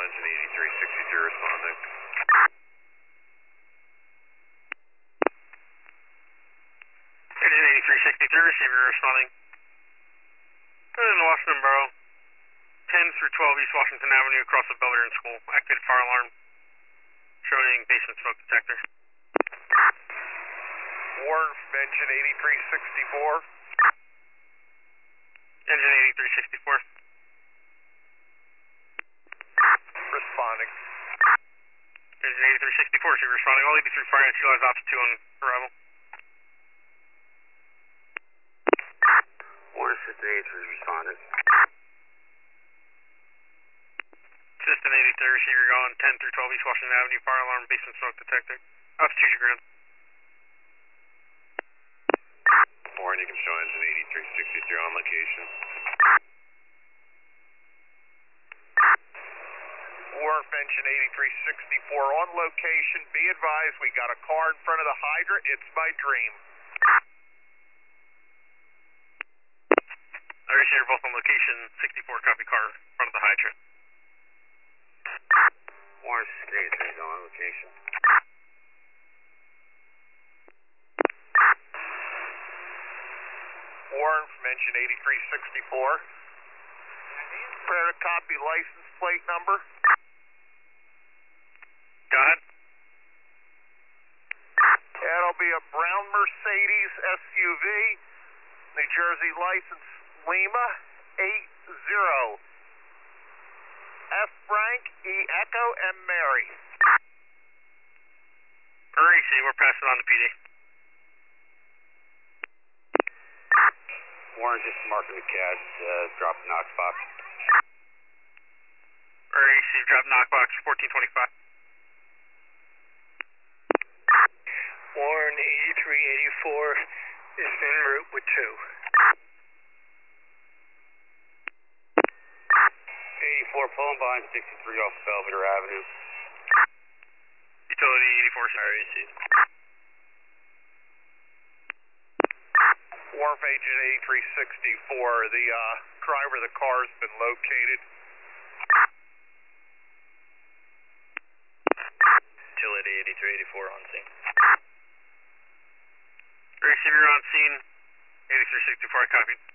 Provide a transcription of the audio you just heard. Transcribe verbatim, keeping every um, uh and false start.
engine eighty-three sixty-two responding. Engine eighty-three sixty-two, receiver responding. In Washington Borough, ten through twelve East Washington Avenue across the Belvedere School. Activated fire alarm, showing basement smoke detector. Warren from engine eighty-three sixty-four. Engine eighty-three sixty-four. Responding. Engine eighty-three sixty-four, receiver responding. All eighty-three fire units utilize Ops two on arrival. Warren Assistant eighty-three is responding. Assistant eighty-three, receiver going ten through twelve East Washington Avenue, fire alarm, basement smoke detector. Ops two, ground. Warren, you can show engine eighty-three sixty-three on location. Warren from engine eighty-three sixty-four on location. Be advised, we got a car in front of the hydrant. It's my dream. I receiver both on location. sixty-four, copy car in front of the hydrant. Warren Assistant eighty-three is on location. Warren from engine eighty-three sixty-four. Prepare to copy license plate number. Go ahead. That'll be a brown Mercedes S U V, New Jersey license Lima eight zero. F Frank, E Echo, M Mary. R E C, we're passing on to P D. Warren just marking the cash, uh, drop the Knox box. R E C, drop knockbox fourteen twenty-five. Warren eighty-three eighty-four is en route with two. eighty-four pulling behind sixty-three off Belvedere Avenue. Utility eighty-four, R E C. Warren from engine eighty-three sixty-four. The uh, driver of the car has been located. Utility eighty-three eighty-four on scene. Receiver on scene, eighty-three sixty-four, copied.